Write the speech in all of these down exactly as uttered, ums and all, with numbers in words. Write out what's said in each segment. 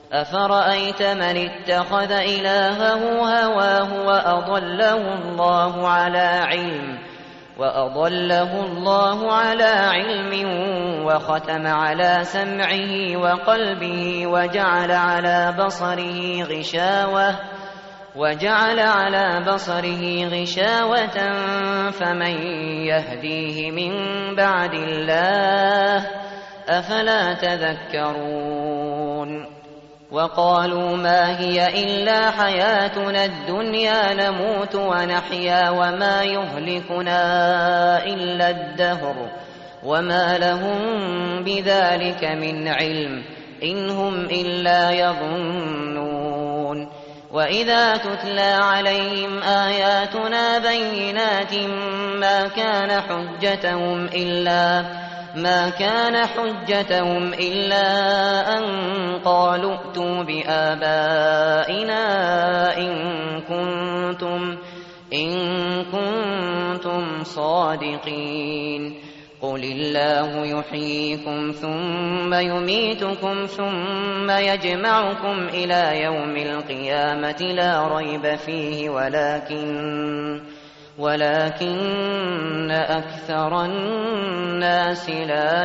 أفرأيت من اتخذ إلهه هواه وأضله الله على علم وأضله الله على علم وختم على سمعه وقلبه وجعل على بصره غشاوة وجعل على بصره غشاوة فمن يهديه من بعد الله أفلا تذكرون وقالوا ما هي إلا حياتنا الدنيا نموت ونحيا وما يهلكنا إلا الدهر وما لهم بذلك من علم إن هم إلا يظنون وإذا تتلى عليهم آياتنا بينات ما كان حجتهم إلا ما كان حجتهم إلا أن قالوا ائتوا بآبائنا إن كنتم إن كنتم صادقين قل الله يحييكم ثم يميتكم ثم يجمعكم إلى يوم القيامة لا ريب فيه ولكن ولكن أكثر الناس لا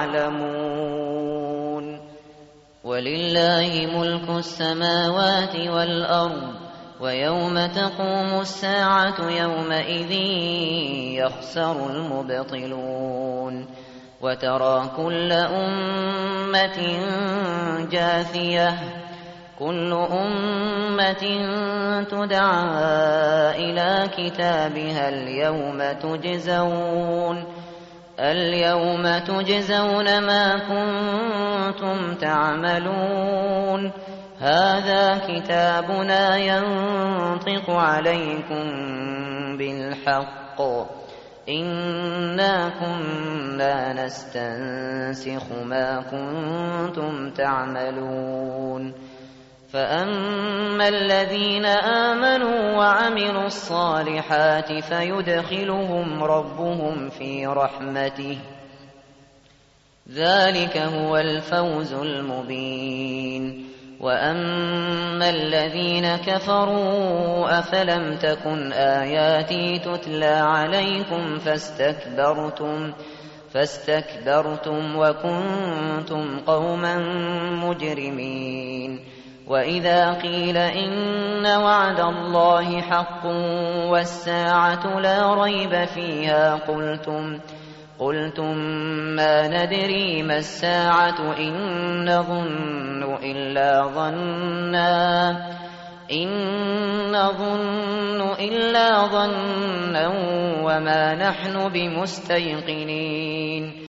يعلمون ولله ملك السماوات والأرض ويوم تقوم الساعة يومئذ يخسر المبطلون وترى كل أمة جاثية كل أمة تدعى إلى كتابها اليوم تجزون اليوم تجزون ما كنتم تعملون هذا كتابنا ينطق عليكم بالحق إنا كنا نستنسخ ما كنتم تعملون فأما الذين آمنوا وعملوا الصالحات فيدخلهم ربهم في رحمته ذلك هو الفوز المبين وأما الذين كفروا أفلم تكن آياتي تتلى عليكم فاستكبرتم فاستكبرتم وكنتم قوما مجرمين وإذا قيل إن وعد الله حق والساعة لا ريب فيها قلتم قلتم ما ندري ما الساعة إن نظن إلا ظنا إن نظن إلا ظنا وما نحن بمستيقنين